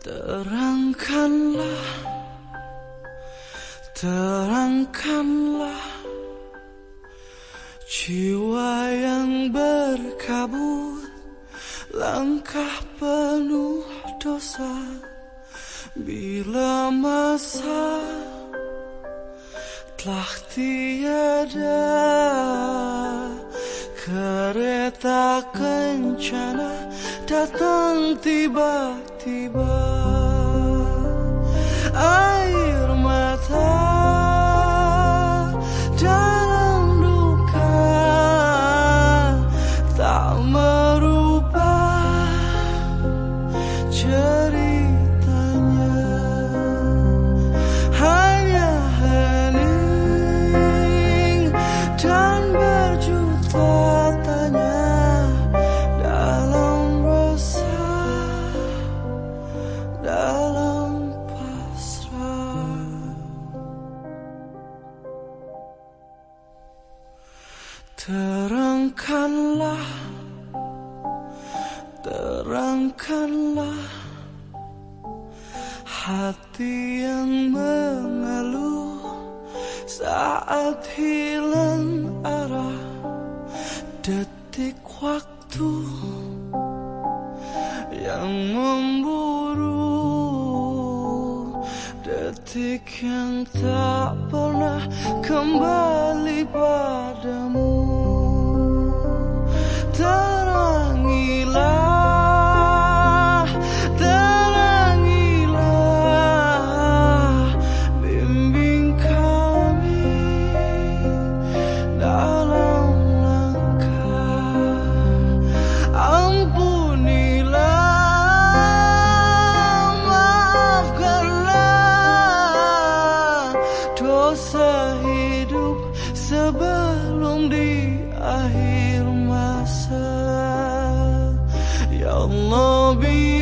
Terangkanlah, terangkanlah jiwa yang berkabut, langkah penuh dosa. Bila masa telah tiada, kereta kencana datang tiba-tiba. Air mata dalam duka tak merubah ceritanya. Hanya hening dan berjuta tanya dalam resah, dalam pasrah. Terangkanlah, terangkanlah hati yang mengeluh saat hilang arah. Detik waktu yang memburu, detik yang tak pernah kembali padamu. Terangilah, terangilah, bimbing kami dalam langkah. Ampunilah, maafkanlah dosa hidup sebelum di akhir masa. Ya Allah,